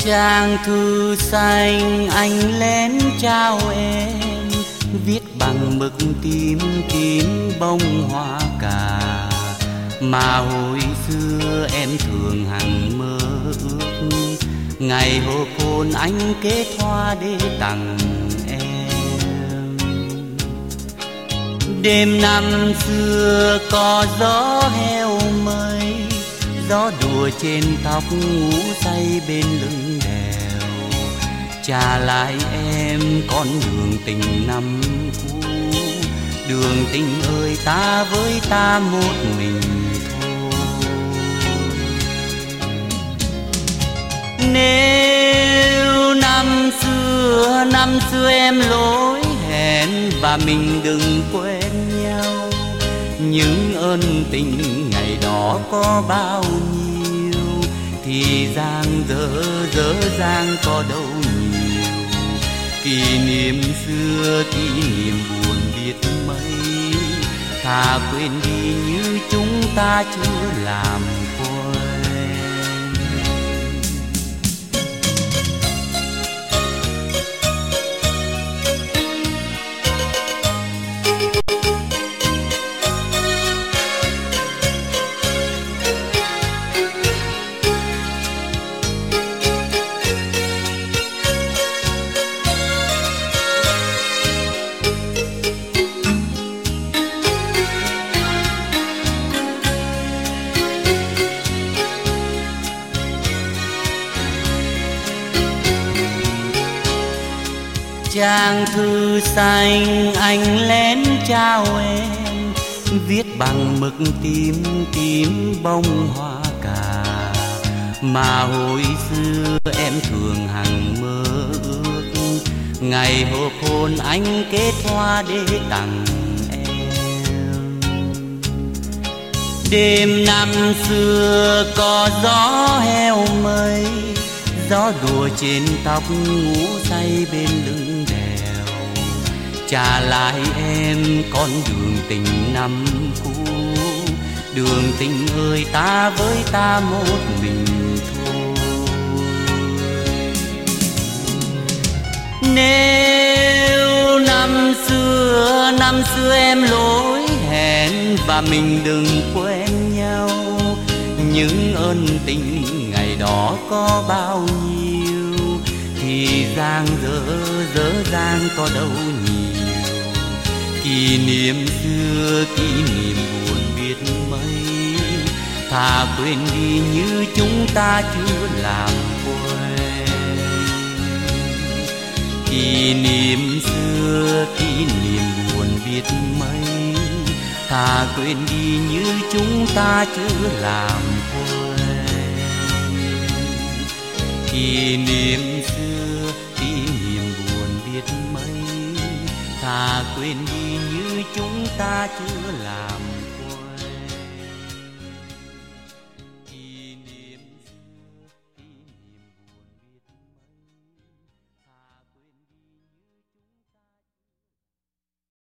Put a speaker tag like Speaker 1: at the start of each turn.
Speaker 1: Trang thư xanh anh lén trao em, viết bằng mực tím tím bông hoa cà, mà hồi xưa em thường hằng mơ ước ngày hộp hôn anh kết hoa để tặng em. Đêm năm xưa có gió heo mây, gió đùa trên tóc ngủ say bên lưng đèo, trả lại em con đường tình năm cũ. Đường tình ơi ta với ta một mình thôi. Nếu năm xưa em lỗi hẹn và mình đừng quên nhau, những ơn tình ngày đó có bao nhiêu thì giang dở dang có đâu nhiều. Kỷ niệm xưa kỷ niệm buồn biết mấy, thà quên đi như chúng ta chưa làm quen. Trang thư xanh anh lén trao em, viết bằng mực tím tím bông hoa cà, mà hồi xưa em thường hằng mơ ước ngày hộp hôn anh kết hoa để tặng em. Đêm năm xưa có gió heo mây, gió đùa trên tóc ngủ say bên lưng đèo, trả lại em con đường tình năm cũ. Đường tình ơi ta với ta một mình thôi. Nếu năm xưa em lỗi hẹn và mình đừng quên nhau, những ơn tình ngày đó có bao nhiêu thì giang dở dang có đâu nhiều. Kỷ niệm xưa kỷ niệm buồn biết mấy, thà quên đi như chúng ta chưa làm quen. Kỷ niệm xưa kỷ niệm buồn biết mấy, thà quên đi như chúng ta chưa làm quen. Kỷ niệm xưa kỷ niệm buồn biết mấy, thà quên đi như chúng ta chưa làm